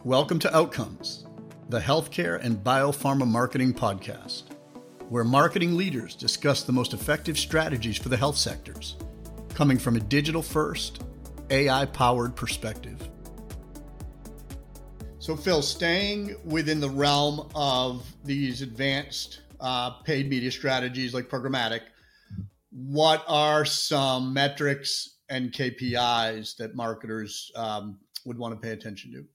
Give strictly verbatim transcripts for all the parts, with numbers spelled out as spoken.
Welcome to Outcomes, the healthcare and biopharma marketing podcast, where marketing leaders discuss the most effective strategies for the health sectors, coming from a digital-first, A I-powered perspective. So Phil, staying within the realm of these advanced uh, paid media strategies like programmatic, what are some metrics and K P Is that marketers um, would want to pay attention to?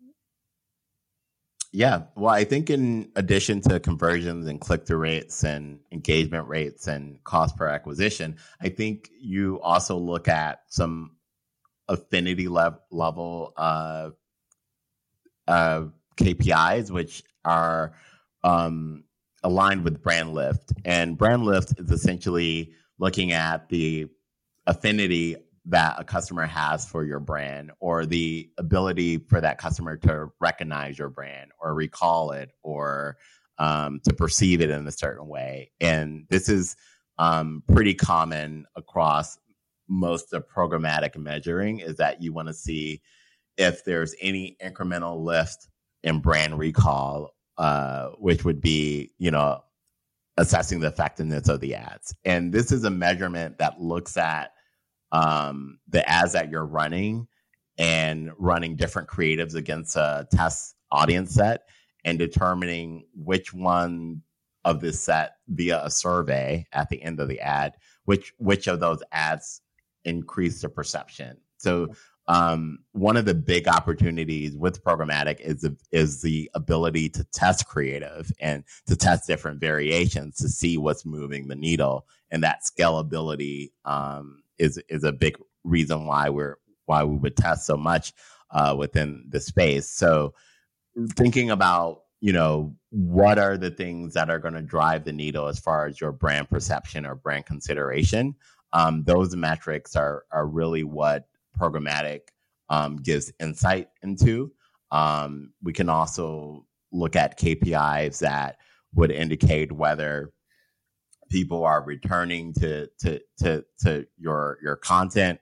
Yeah, well, I think in addition to conversions and click-through rates and engagement rates and cost per acquisition, I think you also look at some affinity lev- level uh, uh, K P Is, which are um, aligned with brand lift. And brand lift is essentially looking at the affinity that a customer has for your brand, or the ability for that customer to recognize your brand or recall it, or um, to perceive it in a certain way. And this is um, pretty common across most of programmatic measuring, is that you want to see if there's any incremental lift in brand recall, uh, which would be, you know, assessing the effectiveness of the ads. And this is a measurement that looks at Um, the ads that you're running and running different creatives against a test audience set and determining which one of this set via a survey at the end of the ad, which which of those ads increase the perception. So um, one of the big opportunities with programmatic is the, is the ability to test creative and to test different variations to see what's moving the needle, and that scalability um, is is a big reason why we're why we would test so much uh, within the space. So thinking about, you know, what are the things that are going to drive the needle as far as your brand perception or brand consideration, um, those metrics are are really what programmatic um, gives insight into. Um, we can also look at K P Is that would indicate whether people are returning to to to to your your content,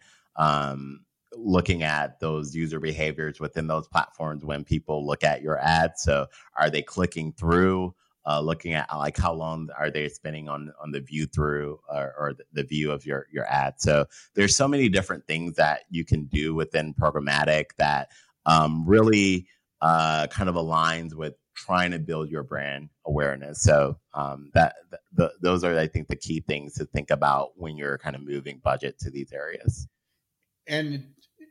um, looking at those user behaviors within those platforms when people look at your ads. So are they clicking through, uh, looking at like how long are they spending on on the view through or, or the view of your your ad. So there's so many different things that you can do within programmatic that um, really uh, kind of aligns with trying to build your brand awareness. So um, that the, those are, I think, the key things to think about when you're kind of moving budget to these areas. And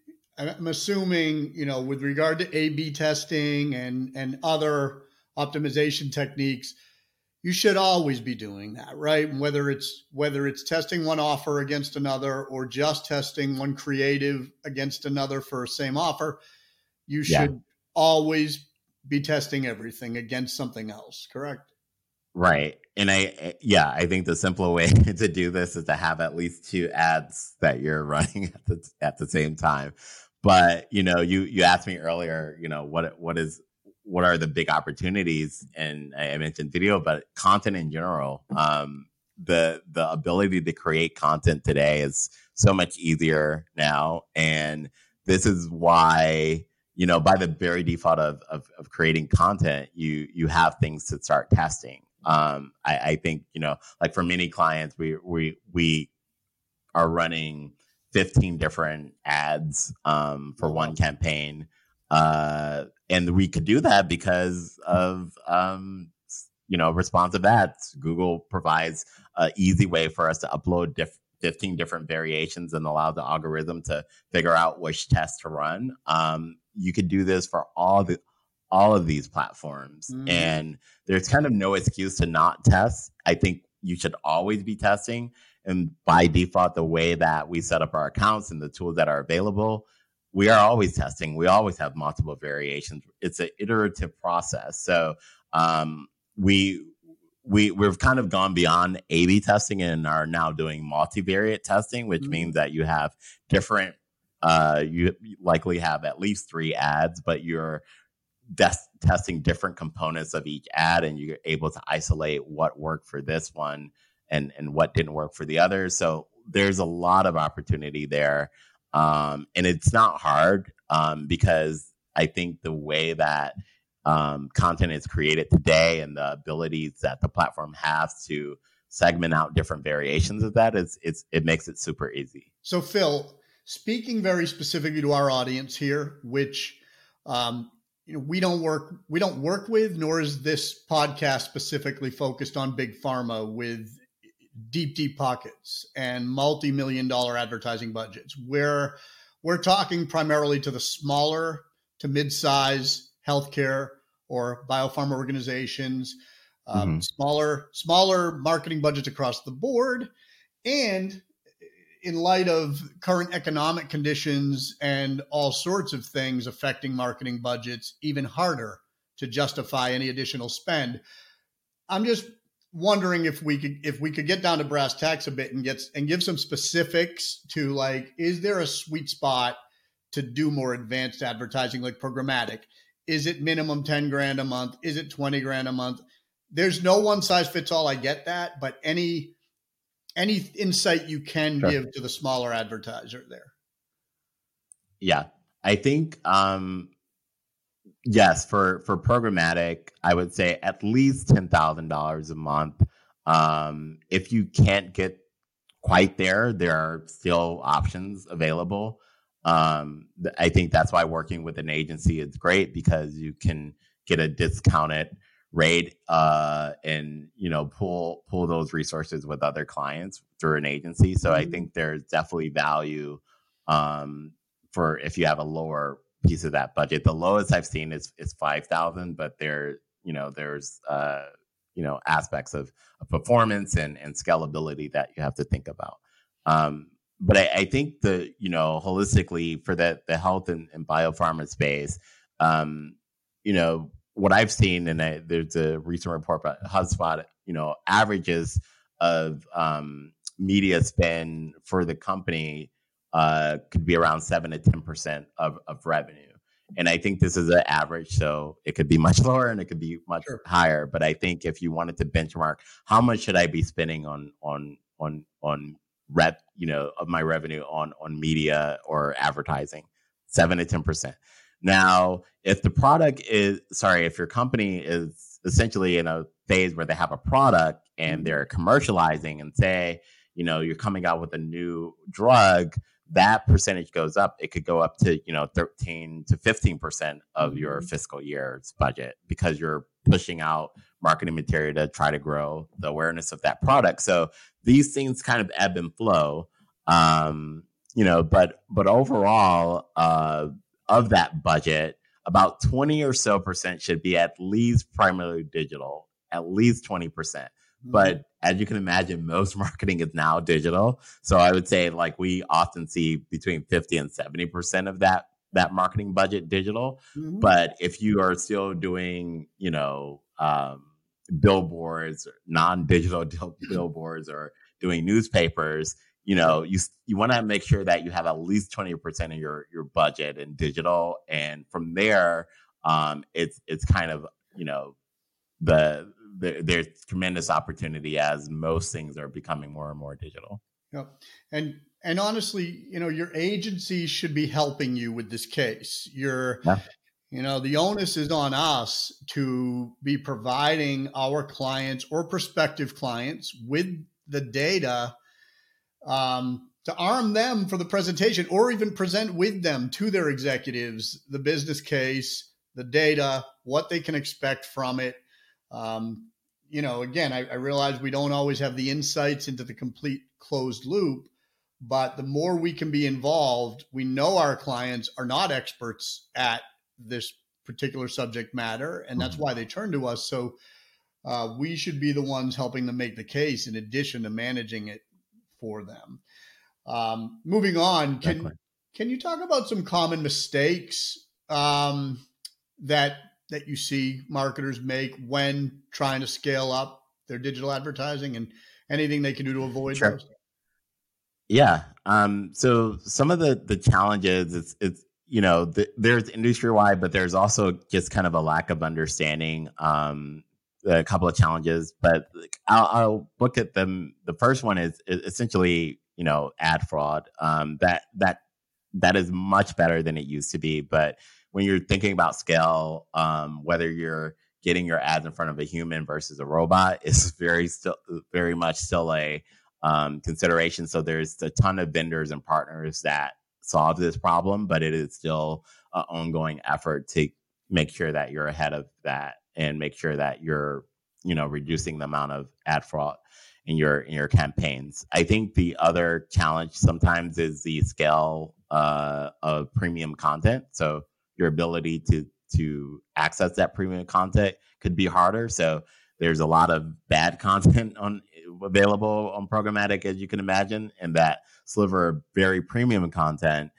I'm assuming, you know, with regard to A B testing and, and other optimization techniques, you should always be doing that, right? Whether it's whether it's testing one offer against another or just testing one creative against another for a same offer, you should yeah. always be testing everything against something else, correct? Right. And I, yeah, I think the simpler way to do this is to have at least two ads that you're running at the, at the same time. But, you know, you, you asked me earlier, you know, what, what is, what are the big opportunities? And I mentioned video, but content in general. Um, the, the ability to create content today is so much easier now. And this is why, you know, by the very default of, of, of creating content, you, you have things to start testing. Um, I, I think, you know, like for many clients, we, we, we are running fifteen different ads, um, for one campaign. Uh, and we could do that because of, um, you know, responsive ads. Google provides an easy way for us to upload diff- fifteen different variations and allow the algorithm to figure out which test to run. Um, you could do this for all the all of these platforms. Mm. And there's kind of no excuse to not test. I think you should always be testing. And by default, the way that we set up our accounts and the tools that are available, we are always testing. We always have multiple variations. It's an iterative process. So um, we we we've kind of gone beyond A B testing and are now doing multivariate testing, which mm-hmm. means that you have different. Uh, you likely have at least three ads, but you're des- testing different components of each ad, and you're able to isolate what worked for this one and and what didn't work for the others. So there's a lot of opportunity there, um, and it's not hard um, because I think the way that um, content is created today and the abilities that the platform has to segment out different variations of that is it's it makes it super easy. So Phil, speaking very specifically to our audience here, which um, you know we don't work we don't work with, nor is this podcast specifically focused on big pharma with deep deep pockets and multi-million dollar advertising budgets. We're we're talking primarily to the smaller to mid-size healthcare or biopharma organizations, um, mm-hmm. smaller smaller marketing budgets across the board, and in light of current economic conditions and all sorts of things affecting marketing budgets, even harder to justify any additional spend. I'm just wondering if we could if we could get down to brass tacks a bit and get and give some specifics to, like, is there a sweet spot to do more advanced advertising like programmatic? Is it minimum ten grand a month? Is it twenty grand a month? There's no one size fits all. I get that, but any Any insight you can sure. give to the smaller advertiser there? Yeah, I think, um, yes, for, for programmatic, I would say at least ten thousand dollars a month. Um, if you can't get quite there, there are still options available. Um, I think that's why working with an agency is great, because you can get a discounted rate uh, and, you know, pull pull those resources with other clients through an agency. So mm-hmm. I think there's definitely value um, for if you have a lower piece of that budget. The lowest I've seen is is five thousand, but there, you know, there's uh, you know aspects of, of performance and, and scalability that you have to think about. Um, but I, I think the you know holistically for the the health and, and biopharma space, um, you know. What I've seen, and I, there's a recent report about HubSpot, you know, averages of um, media spend for the company uh, could be around seven to ten percent of, of revenue. And I think this is an average, so it could be much lower and it could be much sure. higher. But I think if you wanted to benchmark, how much should I be spending on on on on rep, you know, of my revenue on on media or advertising? Seven to ten percent. Now, if the product is, sorry, if your company is essentially in a phase where they have a product and they're commercializing and say, you know, you're coming out with a new drug, that percentage goes up. It could go up to, you know, thirteen to fifteen percent of your fiscal year's budget, because you're pushing out marketing material to try to grow the awareness of that product. So these things kind of ebb and flow, um, you know, but, but overall, uh, of that budget, about twenty or so percent should be at least primarily digital, at least twenty percent. Mm-hmm. But as you can imagine, most marketing is now digital. So I would say, like, we often see between fifty and seventy percent of that, that marketing budget digital. Mm-hmm. But if you are still doing, you know, um, billboards, or non-digital billboards, or doing newspapers, you know, you you want to make sure that you have at least twenty percent of your, your budget in digital. And from there, um, it's it's kind of, you know, the, the there's tremendous opportunity as most things are becoming more and more digital. Yep. And and honestly, you know, your agency should be helping you with this case. You're, yeah. you know, the onus is on us to be providing our clients or prospective clients with the data Um, to arm them for the presentation, or even present with them to their executives the business case, the data, what they can expect from it. Um, you know, again, I, I realize we don't always have the insights into the complete closed loop, but the more we can be involved, we know our clients are not experts at this particular subject matter, and that's why they turn to us. So uh, we should be the ones helping them make the case, in addition to managing it for them. Um, moving on, can exactly. can you talk about some common mistakes um, that that you see marketers make when trying to scale up their digital advertising, and anything they can do to avoid sure. those? Yeah. Um, so some of the the challenges, it's it's you know the, there's industry wide, but there's also just kind of a lack of understanding. Um, a couple of challenges, but I'll, I'll look at them. The first one is, is essentially, you know, ad fraud. Um, that that that is much better than it used to be. But when you're thinking about scale, um, whether you're getting your ads in front of a human versus a robot is very still very much still a um, consideration. So there's a ton of vendors and partners that solve this problem, but it is still an ongoing effort to make sure that you're ahead of that and make sure that you're, you know, reducing the amount of ad fraud in your in your campaigns. I think the other challenge sometimes is the scale uh, of premium content. So your ability to to access that premium content could be harder. So there's a lot of bad content on available on programmatic, as you can imagine, and that sliver of very premium content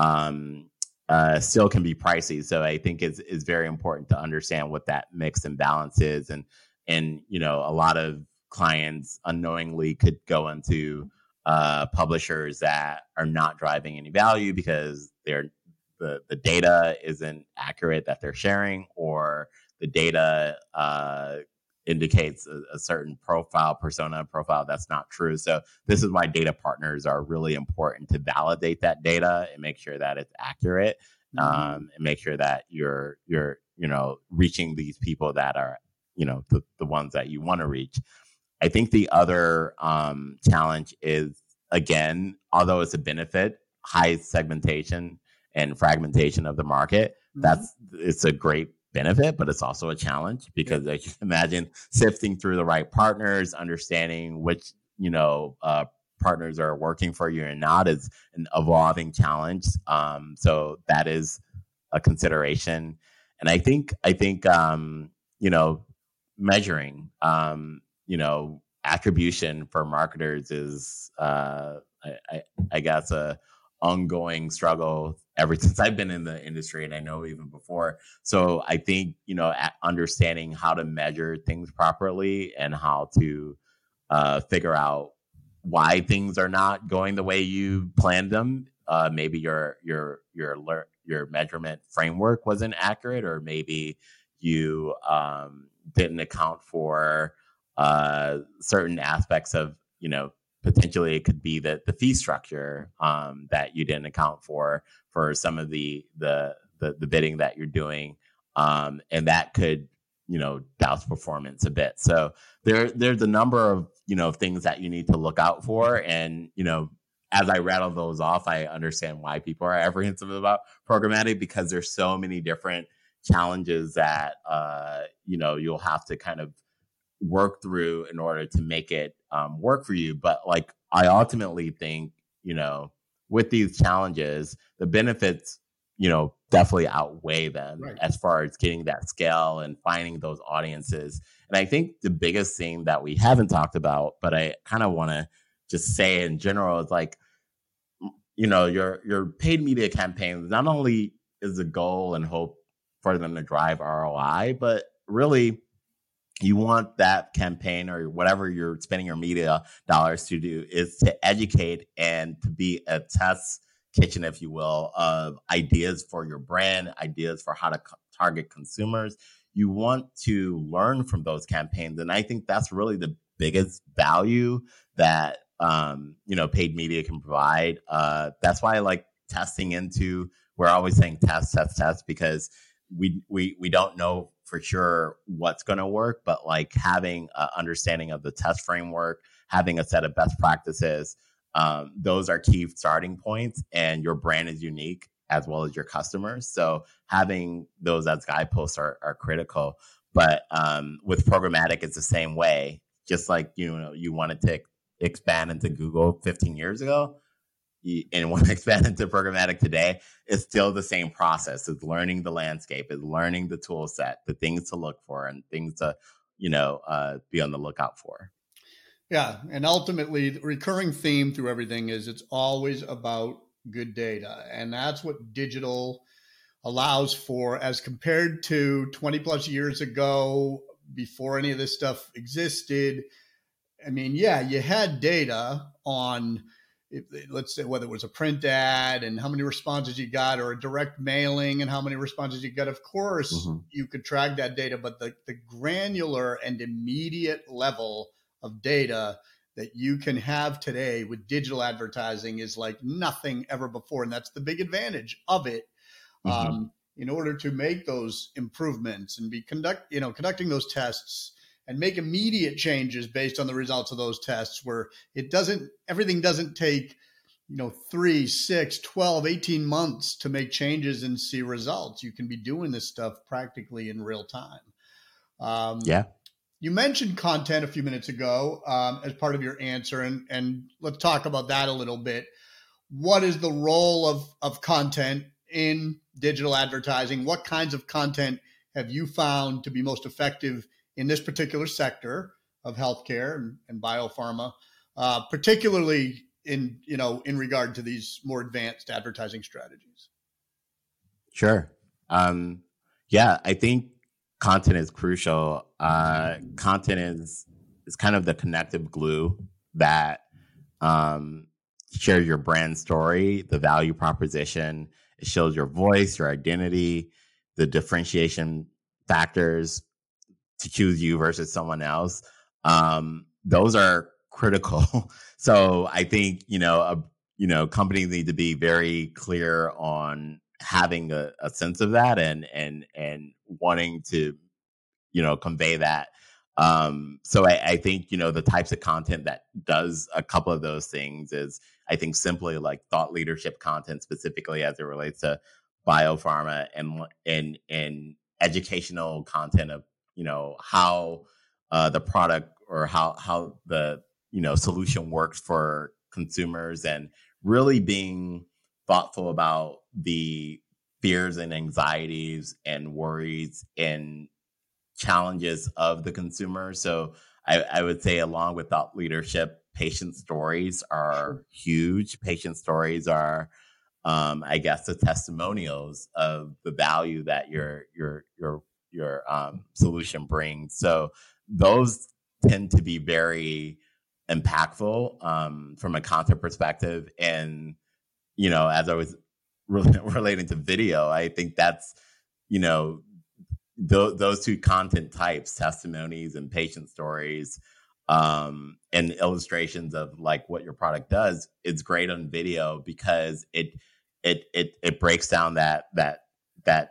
um, uh, still can be pricey. So I think it's, it's very important to understand what that mix and balance is. And, and, you know, a lot of clients unknowingly could go into uh, publishers that are not driving any value because they're the, the data isn't accurate that they're sharing, or the data uh, indicates a, a certain profile, persona profile that's not true. So this is why data partners are really important to validate that data and make sure that it's accurate, um, mm-hmm. and make sure that you're you're you know reaching these people that are you know the, the ones that you want to reach. I think the other um, challenge is, again, although it's a benefit, high segmentation and fragmentation of the market. Mm-hmm. That's it's a great benefit, but it's also a challenge because, yeah. as you can imagine, sifting through the right partners, understanding which you know uh, partners are working for you and not is an evolving challenge. Um, so that is a consideration, and I think I think um, you know measuring um, you know attribution for marketers is uh, I, I, I guess a ongoing struggle ever since I've been in the industry, and I know even before. So I think, you know, understanding how to measure things properly and how to uh, figure out why things are not going the way you planned them. Uh, maybe your your your your measurement framework wasn't accurate, or maybe you um, didn't account for uh, certain aspects of, you know, potentially it could be the, the fee structure um, that you didn't account for for some of the the the, the bidding that you're doing, um, and that could you know douse performance a bit. So there there's a number of you know things that you need to look out for, and you know as I rattle those off, I understand why people are apprehensive about programmatic, because there's so many different challenges that uh, you know you'll have to kind of work through in order to make it um, work for you. But like, I ultimately think, you know, with these challenges, the benefits, you know, definitely outweigh them, right, as far as getting that scale and finding those audiences. And I think the biggest thing that we haven't talked about, but I kind of want to just say in general, is like, you know, your, your paid media campaigns, not only is the goal and hope for them to drive R O I, but really, you want that campaign or whatever you're spending your media dollars to do is to educate and to be a test kitchen, if you will, of ideas for your brand, ideas for how to co- target consumers. You want to learn from those campaigns. And I think that's really the biggest value that, um, you know, paid media can provide. Uh, that's why I like testing into, we're always saying test, test, test, because we, we, we don't know for sure what's going to work, but like having an understanding of the test framework, having a set of best practices, um, those are key starting points, and your brand is unique as well as your customers. So having those as guideposts are, are critical. But um, with programmatic, it's the same way. Just like, you know, you wanted to expand into Google fifteen years ago, and want to expand into programmatic today, it's still the same process. It's learning the landscape, it's learning the tool set, the things to look for, and things to, you know, uh, be on the lookout for. Yeah. And ultimately, the recurring theme through everything is it's always about good data. And that's what digital allows for, as compared to twenty plus years ago, before any of this stuff existed. I mean, yeah, you had data on, if, let's say, whether it was a print ad and how many responses you got, or a direct mailing and how many responses you got. Of course, mm-hmm. you could track that data, but the, the granular and immediate level of data that you can have today with digital advertising is like nothing ever before. And that's the big advantage of it. Mm-hmm. Um, in order to make those improvements and be conduct, you know, conducting those tests and make immediate changes based on the results of those tests, where it doesn't, everything doesn't take, you know, three, six, twelve, eighteen months to make changes and see results. You can be doing this stuff practically in real time. Um, yeah. You mentioned content a few minutes ago um, as part of your answer, and, and let's talk about that a little bit. What is the role of, of content in digital advertising? What kinds of content have you found to be most effective in this particular sector of healthcare and, and biopharma, uh, particularly in, you know, in regard to these more advanced advertising strategies? Sure. Um, yeah, I think content is crucial. Uh, content is is kind of the connective glue that um, shares your brand story, the value proposition. It shows your voice, your identity, the differentiation factors to choose you versus someone else. Um, those are critical. So I think, you know, a, you know, companies need to be very clear on having a, a sense of that and and and wanting to, you know, convey that. Um, so I, I think, you know, the types of content that does a couple of those things is, I think, simply like thought leadership content, specifically as it relates to biopharma, and and and educational content of, you know, how uh, the product or how how the, you know, solution works for consumers, and really being thoughtful about the fears and anxieties and worries and challenges of the consumer. So I, I would say, along with thought leadership, patient stories are huge. Patient stories are, um, I guess, the testimonials of the value that your your your your um, solution brings. So those tend to be very impactful um, from a content perspective. And, you know, as I was re- relating to video, I think that's, you know, th- those two content types, testimonies and patient stories, um, and illustrations of like what your product does, it's great on video because it it it it breaks down that that that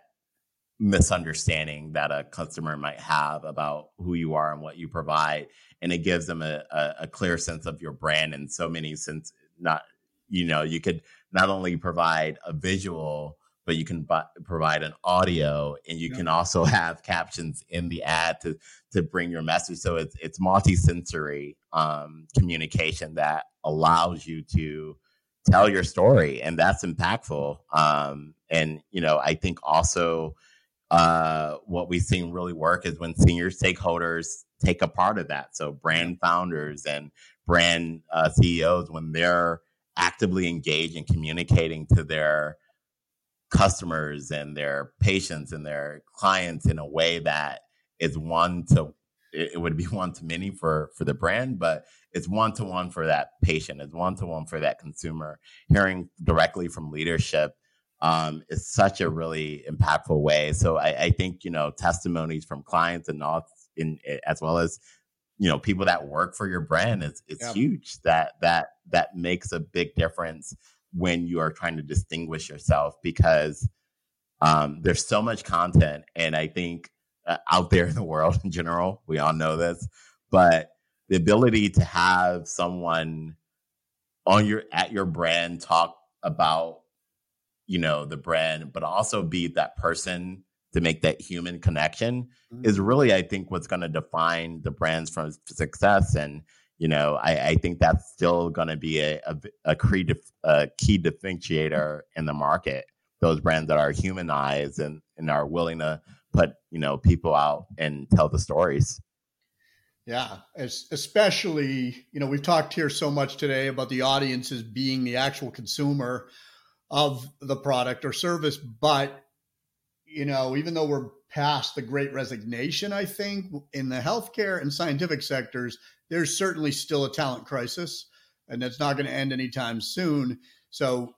misunderstanding that a customer might have about who you are and what you provide, and it gives them a, a, a clear sense of your brand in so many sense. Not, you know, you could not only provide a visual, but you can bu- provide an audio, and you yeah. can also have captions in the ad to to bring your message. So it's it's multi-sensory um, communication that allows you to tell your story, and that's impactful. Um, and you know, I think also uh, what we've seen really work is when senior stakeholders take a part of that. So brand yeah. founders and brand uh, C E Os, when they're actively engaged in communicating to their customers and their patients and their clients in a way that is one to, it would be one to many for for the brand, but it's one to one for that patient, it's one to one for that consumer. Hearing directly from leadership um, is such a really impactful way. So I, I think, you know, testimonies from clients and all, in as well as, you know, people that work for your brand is it's yeah. huge. That that that makes a big difference when you are trying to distinguish yourself, because um, there's so much content. And I think uh, out there in the world in general, we all know this, but the ability to have someone on your, at your brand, talk about, you know, the brand, but also be that person to make that human connection mm-hmm. is really, I think, what's going to define the brands from success. And, you know, I, I think that's still going to be a, a, a, key, a key differentiator in the market. Those brands that are humanized and, and are willing to put, you know, people out and tell the stories. Yeah, as, especially, you know, we've talked here so much today about the audiences being the actual consumer of the product or service. But, you know, even though we're past the Great Resignation, I think in the healthcare and scientific sectors, there's certainly still a talent crisis, and that's not going to end anytime soon. So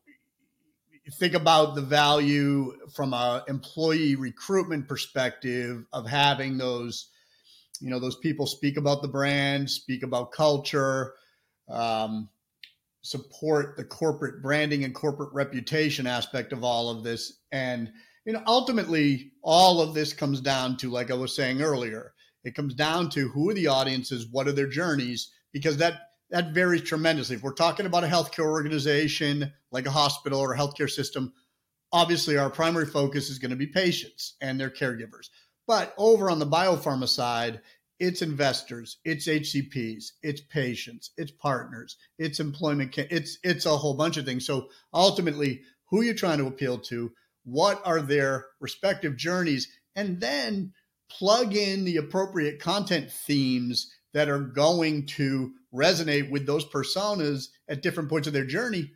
think about the value from a employee recruitment perspective of having those, you know, those people speak about the brand, speak about culture, um, support the corporate branding and corporate reputation aspect of all of this. And you know, ultimately, all of this comes down to, like I was saying earlier, it comes down to who are the audiences, what are their journeys, because that that varies tremendously. If we're talking about a healthcare organization like a hospital or a healthcare system, obviously our primary focus is going to be patients and their caregivers. But over on the biopharma side, it's investors, it's H C Ps, it's patients, it's partners, it's employment, it's it's a whole bunch of things. So ultimately, who are you trying to appeal to? What are their respective journeys? And then plug in the appropriate content themes that are going to resonate with those personas at different points of their journey.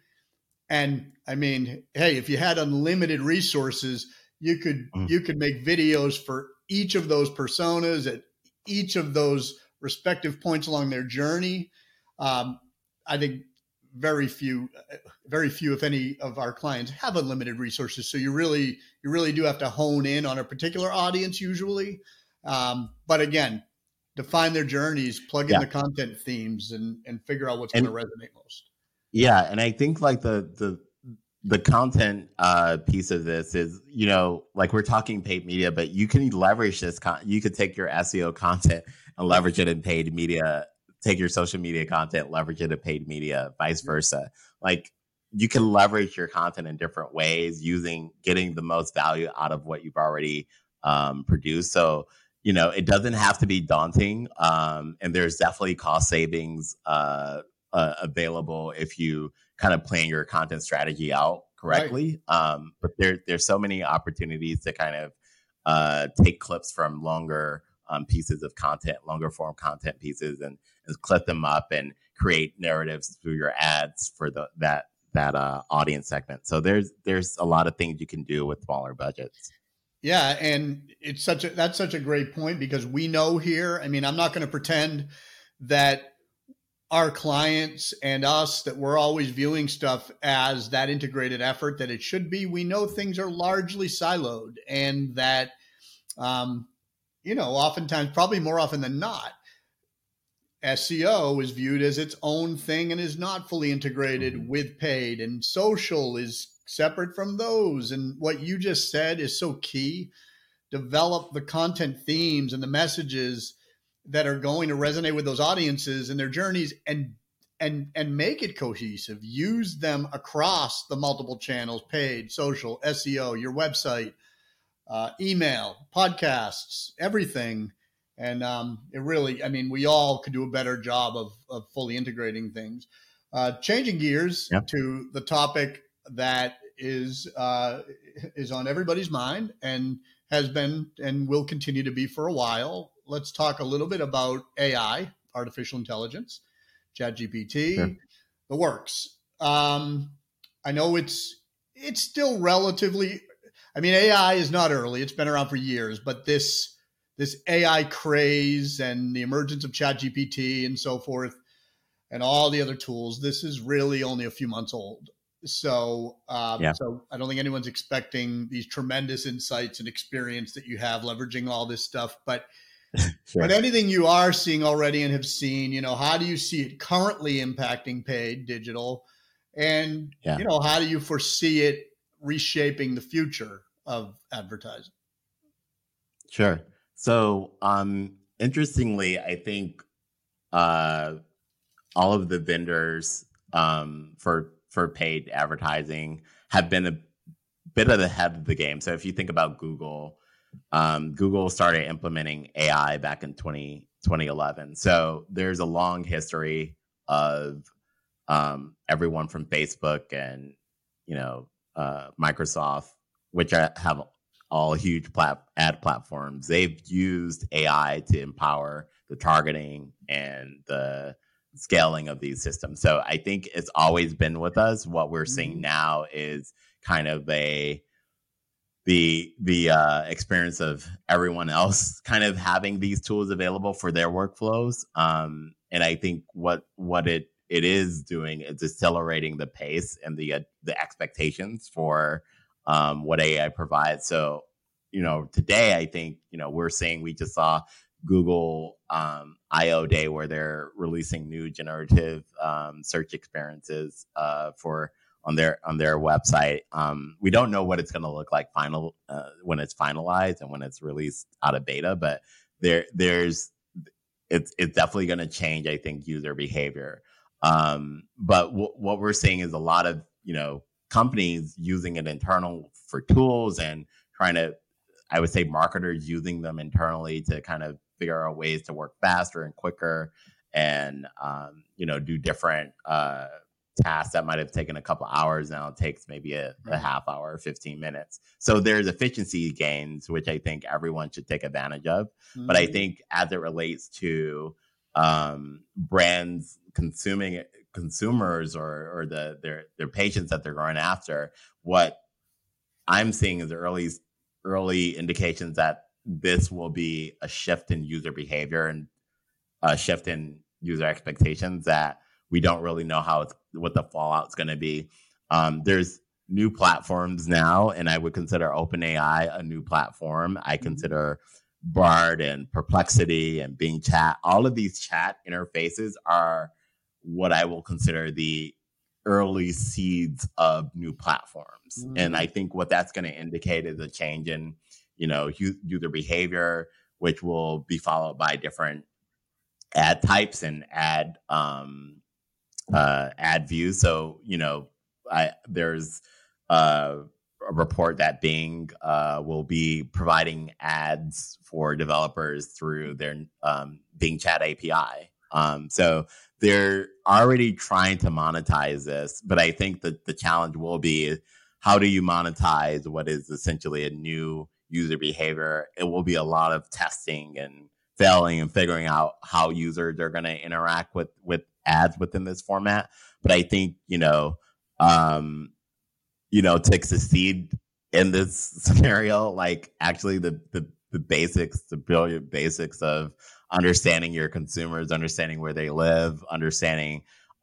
And I mean, hey, if you had unlimited resources, you could mm. you could make videos for each of those personas at each of those respective points along their journey. Um, I think very few, very few, if any, of our clients have unlimited resources. So you really, you really do have to hone in on a particular audience usually. Um, but again, define their journeys, plug in yeah. the content themes, and and figure out what's going to resonate most. Yeah, and I think like the the the content uh, piece of this is, you know, like we're talking paid media, but you can leverage this. Con- you could take your S E O content and leverage it in paid media. Take your social media content, leverage it in paid media, vice versa. Like you can leverage your content in different ways, using getting the most value out of what you've already um, produced. So, you know, it doesn't have to be daunting, um, and there's definitely cost savings uh, uh, available if you kind of plan your content strategy out correctly. Right. Um, but there, there's so many opportunities to kind of uh, take clips from longer um, pieces of content, longer form content pieces, and, and clip them up and create narratives through your ads for the that that uh, audience segment. So there's there's a lot of things you can do with smaller budgets. Yeah, and it's such a that's such a great point, because we know here, I mean, I'm not going to pretend that our clients and us, that we're always viewing stuff as that integrated effort that it should be. We know things are largely siloed, and that, um, you know, oftentimes, probably more often than not, S E O is viewed as its own thing and is not fully integrated mm-hmm. with paid, and social is separate from those. And what you just said is so key. Develop the content themes and the messages that are going to resonate with those audiences and their journeys, and and and make it cohesive. Use them across the multiple channels: paid, social, S E O, your website, uh, email, podcasts, everything. And um, it really, I mean, we all could do a better job of of fully integrating things. Uh, changing gears yep. to the topic that is uh, is on everybody's mind and has been and will continue to be for a while. Let's talk a little bit about A I, artificial intelligence, ChatGPT, sure. the works. Um, I know it's it's still relatively, I mean, A I is not early. It's been around for years, but this this A I craze and the emergence of ChatGPT and so forth and all the other tools, this is really only a few months old. So, um, yeah. so I don't think anyone's expecting these tremendous insights and experience that you have leveraging all this stuff, but Sure. But anything you are seeing already and have seen, you know, how do you see it currently impacting paid digital? And, yeah. you know, how do you foresee it reshaping the future of advertising? Sure. So, um, interestingly, I think uh, all of the vendors um, for for paid advertising have been a bit of the head of the game. So if you think about Google, Um, Google started implementing A I back in twenty eleven. So there's a long history of um, everyone from Facebook and, you know, uh, Microsoft, which have all huge plat- ad platforms. They've used A I to empower the targeting and the scaling of these systems. So I think it's always been with us. What we're seeing mm-hmm. now is kind of a the the uh, experience of everyone else kind of having these tools available for their workflows. Um, and I think what what it it is doing is accelerating the pace and the uh, the expectations for um, what A I provides. So, you know, today I think, you know, we're seeing, we just saw Google um, I O Day where they're releasing new generative um, search experiences uh, for on their on their website. Um, we don't know what it's going to look like final uh, when it's finalized and when it's released out of beta, but there there's it's it's definitely going to change, I think, user behavior. Um, but w- what we're seeing is a lot of, you know, companies using it internal for tools and trying to, I would say, marketers using them internally to kind of figure out ways to work faster and quicker and, um, you know, do different uh, tasks that might have taken a couple hours. Now it takes maybe a, right. a half hour, fifteen minutes. So there's efficiency gains, which I think everyone should take advantage of. Mm-hmm. But I think as it relates to um, brands consuming it, consumers or, or the their their patients that they're going after, what I'm seeing is early early indications that this will be a shift in user behavior and a shift in user expectations that we don't really know how it's what the fallout is going to be. Um, there's new platforms now, and I would consider OpenAI a new platform. I consider Bard and Perplexity and Bing Chat. All of these chat interfaces are what I will consider the early seeds of new platforms. Mm. And I think what that's going to indicate is a change in, you know, user behavior, which will be followed by different ad types and ad um, uh, ad views. So, you know, I, there's uh, a report that Bing uh, will be providing ads for developers through their um, Bing Chat A P I. Um, so they're already trying to monetize this, but I think that the challenge will be, how do you monetize what is essentially a new user behavior? It will be a lot of testing and failing and figuring out how users are going to interact with, with ads within this format. But I think, you know, um, you know, to succeed in this scenario, like actually the, the, the basics, the brilliant basics of understanding your consumers, understanding where they live, understanding,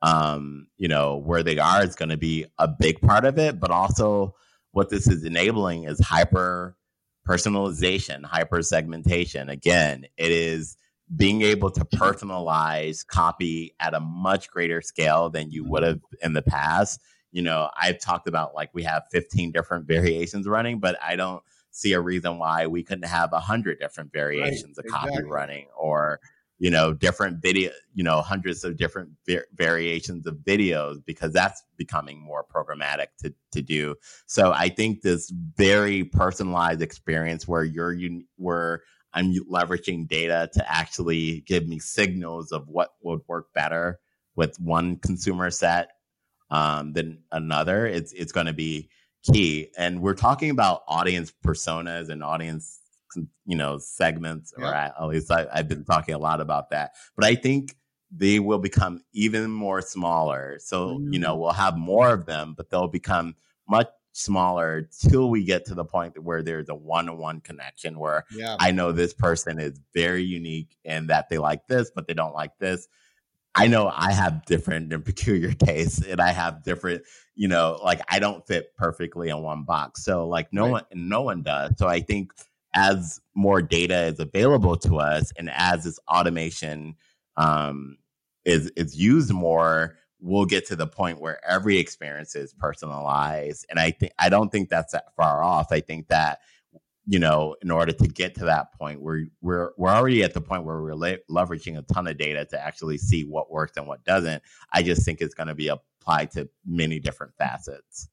um, you know, where they are is going to be a big part of it. But also what this is enabling is hyper personalization, hyper segmentation. Again, it is being able to personalize copy at a much greater scale than you would have in the past. You know, I've talked about like we have fifteen different variations running, but I don't see a reason why we couldn't have a hundred different variations right, of copy exactly. running, or, you know, different video, you know, hundreds of different va- variations of videos, because that's becoming more programmatic to, to do. So I think this very personalized experience where you're, you, where I'm leveraging data to actually give me signals of what would work better with one consumer set um, than another, it's, it's going to be key. And we're talking about audience personas and audience, you know, segments, yeah. or at least I, I've been talking a lot about that. But I think they will become even more smaller. So, mm-hmm. you know, we'll have more of them, but they'll become much smaller till we get to the point where there's a one-to-one connection where yeah. I know this person is very unique in that they like this, but they don't like this. I know I have different and peculiar tastes, and I have different, you know, like I don't fit perfectly in one box. So like no right. one, no one does. So I think as more data is available to us, and as this automation um, is is used more, we'll get to the point where every experience is personalized. And I think I don't think that's that far off. I think that, you know, in order to get to that point, we're we're we're already at the point where we're le- leveraging a ton of data to actually see what works and what doesn't. I just think it's going to be applied to many different facets.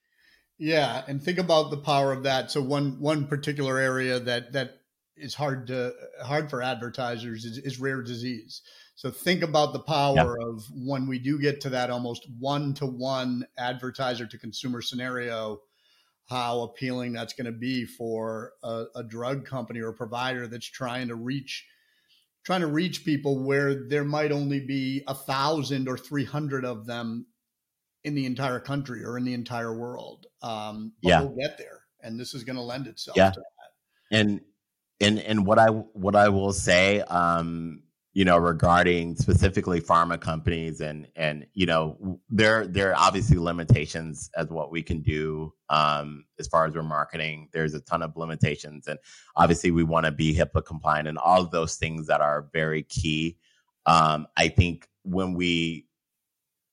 Yeah, and think about the power of that. So one one particular area that that is hard to hard for advertisers is, is rare disease. So think about the power yeah. of when we do get to that almost one to one advertiser to consumer scenario, how appealing that's going to be for a, a drug company or a provider that's trying to reach trying to reach people where there might only be a thousand or three hundred of them in the entire country or in the entire world. Um, but yeah. we'll get there, and this is going to lend itself yeah. to that. And and and what I what I will say, um, you know, regarding specifically pharma companies, and and you know, there there are obviously limitations as what we can do um, as far as we're marketing. There's a ton of limitations, and obviously we want to be HIPAA compliant and all of those things that are very key. Um, I think when we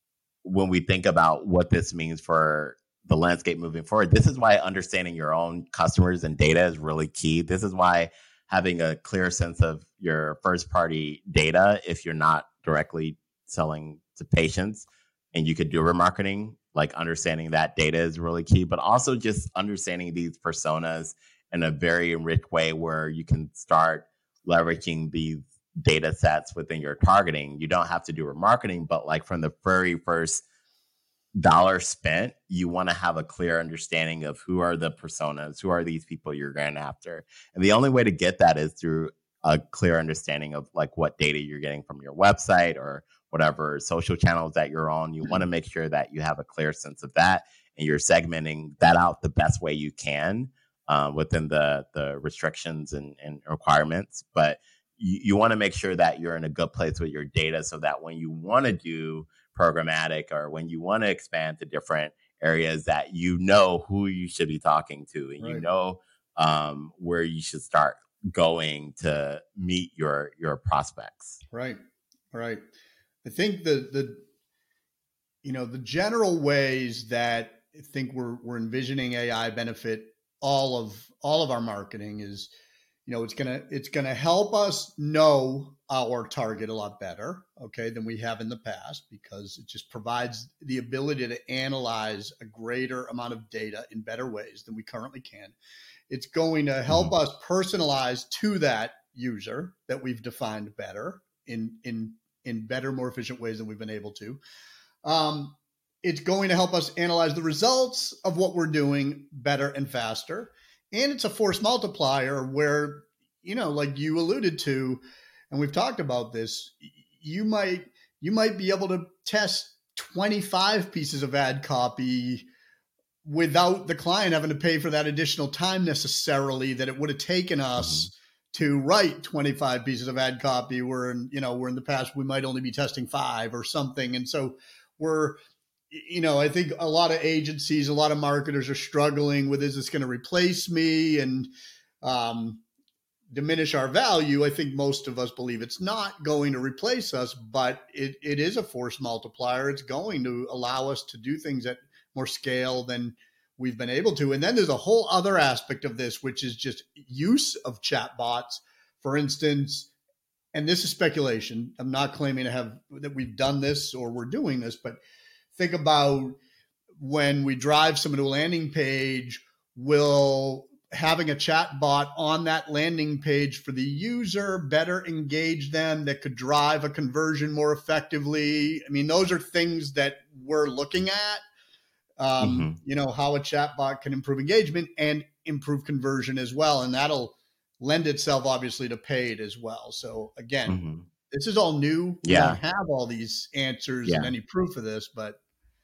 when we think about what this means for the landscape moving forward, this is why understanding your own customers and data is really key. This is why having a clear sense of your first party data, if you're not directly selling to patients and you could do remarketing, like understanding that data is really key, but also just understanding these personas in a very enriched way where you can start leveraging these data sets within your targeting. You don't have to do remarketing, but like from the very first dollar spent, you want to have a clear understanding of who are the personas, who are these people you're going after. And the only way to get that is through a clear understanding of like what data you're getting from your website or whatever social channels that you're on. You mm-hmm. want to make sure that you have a clear sense of that and you're segmenting that out the best way you can uh, within the, the restrictions and, and requirements. But you, you want to make sure that you're in a good place with your data so that when you want to do programmatic or when you want to expand to different areas, that you know who you should be talking to and right. you know um, where you should start going to meet your your prospects. Right, right. I think the the you know the general ways that I think we're we're envisioning A I benefit all of all of our marketing is, you know, it's gonna it's gonna help us know our target a lot better, okay, than we have in the past, because it just provides the ability to analyze a greater amount of data in better ways than we currently can. It's going to help mm-hmm. us personalize to that user that we've defined better in in in better, more efficient ways than we've been able to. Um, it's going to help us analyze the results of what we're doing better and faster. And it's a force multiplier where, you know, like you alluded to, and we've talked about this, you might you might be able to test twenty-five pieces of ad copy without the client having to pay for that additional time necessarily that it would have taken us mm-hmm. to write twenty-five pieces of ad copy, where, you know, where in the past we might only be testing five or something. And so we're, you know, I think a lot of agencies, a lot of marketers are struggling with, is this going to replace me and um, diminish our value? I think most of us believe it's not going to replace us, but it, it is a force multiplier. It's going to allow us to do things at more scale than we've been able to. And then there's a whole other aspect of this, which is just use of chatbots. For instance, and this is speculation, I'm not claiming to have that we've done this or we're doing this, but think about when we drive someone to a landing page, will having a chat bot on that landing page for the user better engage them, that could drive a conversion more effectively? I mean, those are things that we're looking at. Um, mm-hmm. You know, how a chat bot can improve engagement and improve conversion as well. And that'll lend itself obviously to paid as well. So again, mm-hmm. this is all new. We yeah. don't have all these answers yeah. and any proof of this, but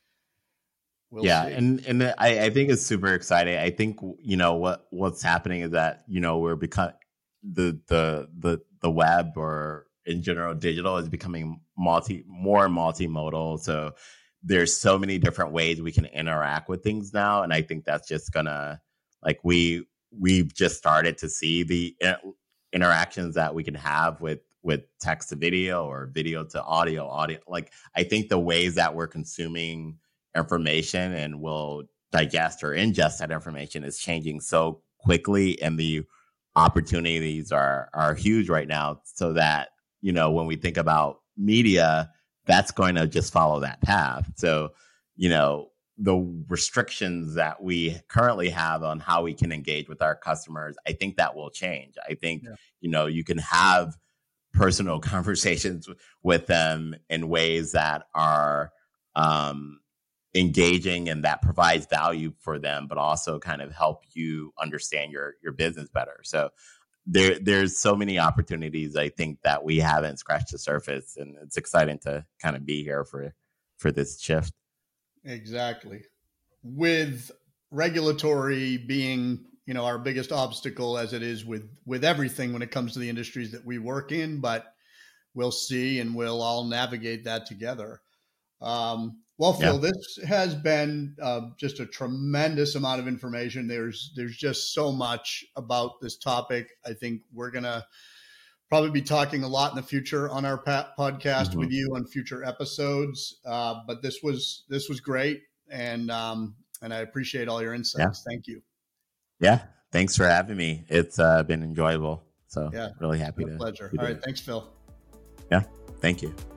we'll yeah. see. And, and I, I think it's super exciting. I think, you know, what, what's happening is that, you know, we're becoming the, the, the, the web, or in general, digital is becoming multi, more multimodal. So there's so many different ways we can interact with things now. And I think that's just gonna, like, we, we've just started to see the interactions that we can have with, with text to video or video to audio, audio. Like, I think the ways that we're consuming information and will digest or ingest that information is changing so quickly. And the opportunities are, are huge right now, so that, you know, when we think about media, that's going to just follow that path. So, you know, the restrictions that we currently have on how we can engage with our customers, I think that will change. I think, yeah. you know, you can have personal conversations with them in ways that are um, engaging and that provides value for them, but also kind of help you understand your, your business better. So There, there's so many opportunities, I think, that we haven't scratched the surface, and it's exciting to kind of be here for, for this shift. Exactly. With regulatory being, you know, our biggest obstacle, as it is with, with everything when it comes to the industries that we work in, but we'll see, and we'll all navigate that together. Um, Well, Phil, yeah. this has been uh, just a tremendous amount of information. There's there's just so much about this topic. I think we're going to probably be talking a lot in the future on our podcast Mm-hmm. with you on future episodes. Uh, but this was this was great, and um, and I appreciate all your insights. Yeah. Thank you. Yeah, thanks for having me. It's uh, been enjoyable. So yeah, really happy to. Pleasure. All right, thanks, Phil. Yeah, thank you.